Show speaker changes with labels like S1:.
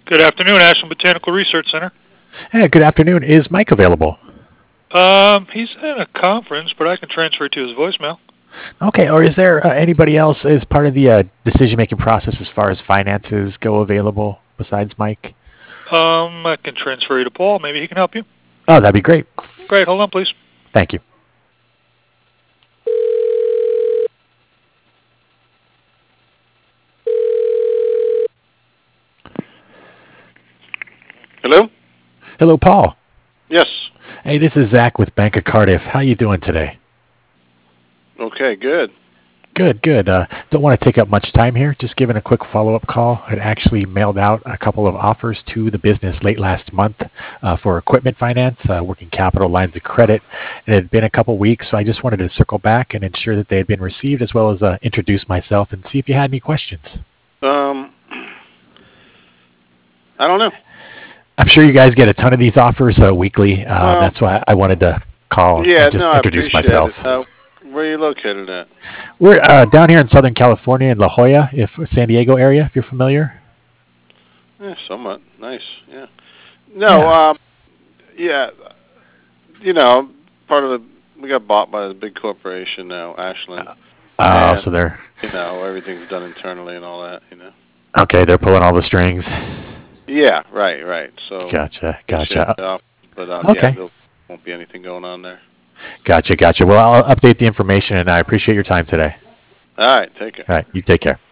S1: Good afternoon, Ashland Botanical Research Center.
S2: Hey, good afternoon. Is Mike available?
S1: He's in a conference, but I can transfer you to his voicemail.
S2: Okay, or is there anybody else as part of the decision-making process as far as finances go available besides Mike?
S1: I can transfer you to Paul. Maybe he can help you.
S2: Oh, that'd be great.
S1: Great. Hold on, please.
S2: Thank you.
S3: Hello?
S2: Hello, Paul.
S3: Yes.
S2: Hey, this is Zach with Bank of Cardiff. How you doing today?
S3: Okay, good.
S2: Good, good. Don't want to take up much time here. Just giving a quick follow-up call. I actually mailed out a couple of offers to the business late last month for equipment finance, working capital lines of credit. It had been a couple weeks, so I just wanted to circle back and ensure that they had been received, as well as introduce myself and see if you had any questions.
S3: I don't know.
S2: I'm sure you guys get a ton of these offers weekly. That's why I wanted to call and just introduce myself.
S3: Where are you located at?
S2: We're down here in Southern California in La Jolla, San Diego area, if you're familiar.
S3: Yeah, somewhat. Nice, yeah. No, yeah. We got bought by a big corporation now, Ashland.
S2: So they're...
S3: everything's done internally and all that,
S2: Okay, they're pulling all the strings.
S3: Yeah, right. So
S2: Gotcha.
S3: But
S2: okay.
S3: there won't be anything going on there.
S2: Gotcha. Well, I'll update the information, and I appreciate your time today.
S3: All right, take care.
S2: All right, you take care.